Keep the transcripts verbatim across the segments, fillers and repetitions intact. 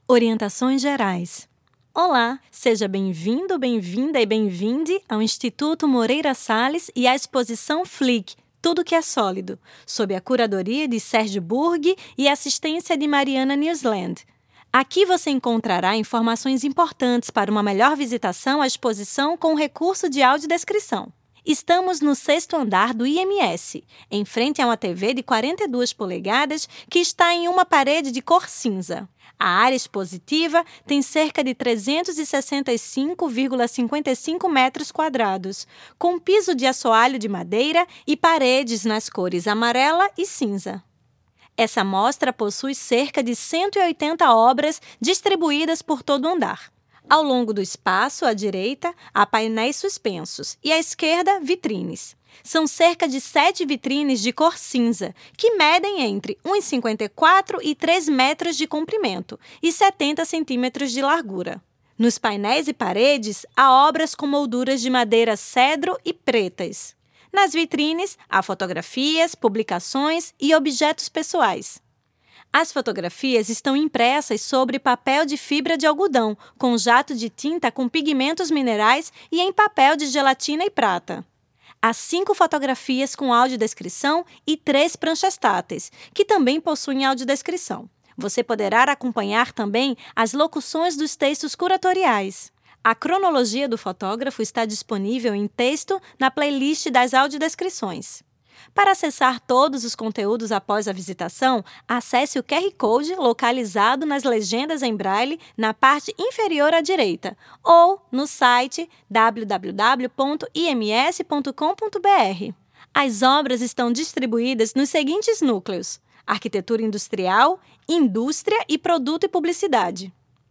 Orientações gerais. Olá, seja bem-vindo, bem-vinda e bem-vinde ao Instituto Moreira Salles e à exposição F L I C, Tudo que é Sólido, sob a curadoria de Sérgio Burg e assistência de Mariana Newsland. Aqui você encontrará informações importantes para uma melhor visitação à exposição com recurso de audiodescrição. Estamos no sexto andar do I M S, em frente a uma T V de quarenta e duas polegadas que está em uma parede de cor cinza. A área expositiva tem cerca de trezentos e sessenta e cinco vírgula cinquenta e cinco metros quadrados, com piso de assoalho de madeira e paredes nas cores amarela e cinza. Essa mostra possui cerca de cento e oitenta obras distribuídas por todo o andar. Ao longo do espaço, à direita, há painéis suspensos e à esquerda, vitrines. São cerca de sete vitrines de cor cinza, que medem entre um vírgula cinquenta e quatro e três metros de comprimento e setenta centímetros de largura. Nos painéis e paredes, há obras com molduras de madeira cedro e pretas. Nas vitrines, há fotografias, publicações e objetos pessoais. As fotografias estão impressas sobre papel de fibra de algodão, com jato de tinta com pigmentos minerais e em papel de gelatina e prata. Há cinco fotografias com audiodescrição e três pranchas táteis, que também possuem audiodescrição. Você poderá acompanhar também as locuções dos textos curatoriais. A cronologia do fotógrafo está disponível em texto na playlist das audiodescrições. Para acessar todos os conteúdos após a visitação, acesse o Q R Code localizado nas legendas em braille na parte inferior à direita ou no site w w w ponto i m s ponto com ponto b r. As obras estão distribuídas nos seguintes núcleos: arquitetura industrial, indústria e produto e publicidade.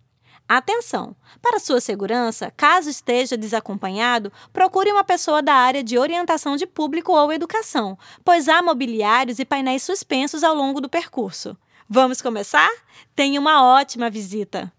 Atenção! Para sua segurança, caso esteja desacompanhado, procure uma pessoa da área de orientação de público ou educação, pois há mobiliários e painéis suspensos ao longo do percurso. Vamos começar? Tenha uma ótima visita!